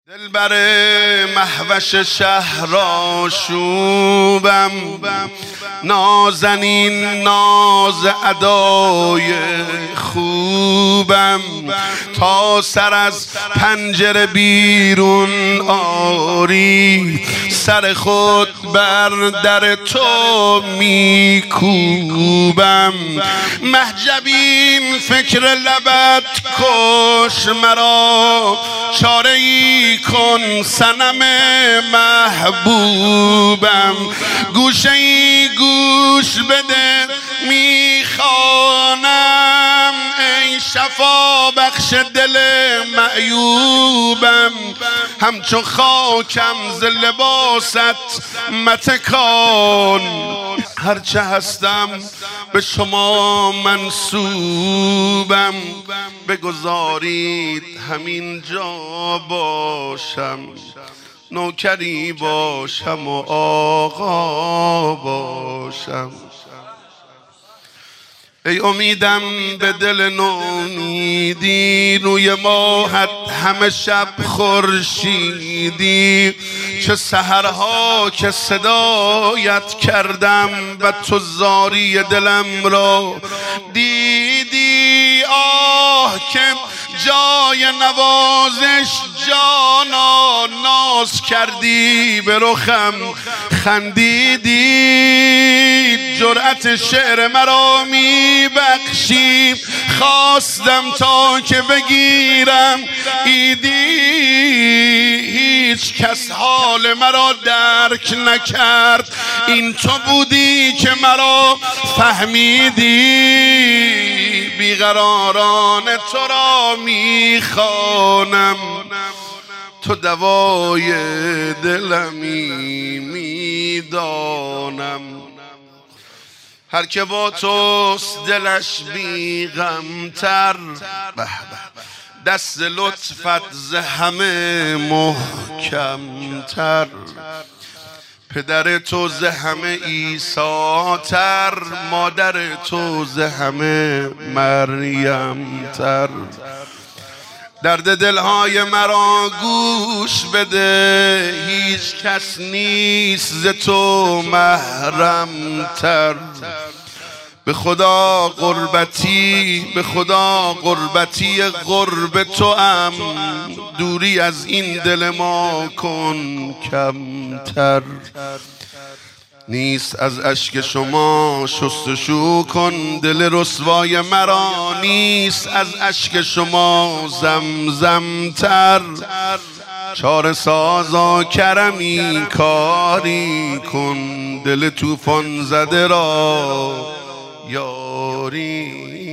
دلبر مهوش شهر آشوبم، نازنین ناز ادای خوبم، تا سر از پنجره بیرون آری، سر خود بر در تو میکوبم. محجبین فکر لبت کش مرا، چاره ای کن صنم محبوبم. گوشه ای گوش بده میخوانم، ای شفا بخش دل معیوبم. همچو خاکم ز لباست متکان، هرچه هستم به شما منسوبم. بگذارید همین جا باشم، نوکری باشم و آقا باشم. ای امیدم به دل نومیدی، روی ماهت همه شب خورشیدی. چه سحرها که صدایت کردم و تو زاری دلم را دیدی. آه که جای نوازش جانا، ناز کردی به رخم خندیدی. جرأت شعر مرا میبخشی، خواستم تا که بگیرم ایدی. هیچ کس حال مرا درک نکرد، این تو بودی که مرا فهمیدی. بیقراران تو را میخوانم، تو دوای دلمی میدانم. هر که با توست دلش بی غمتر، دست لطفت ز همه محکمتر. پدر تو ز همه عیسی تر، مادر تو ز همه مریم تر. درد دلهای مرا گوش بده، هیچ کس نیست ز تو محرم تر. به خدا قربتی قرب تو ام، دوری از این دل ما کن کمتر. نیست از اشک شما شستشو کن دل رسوای مرا، نیست از اشک شما زمزم تر. چاره سازا کرمی کاری کن، دل طوفان زده را یاری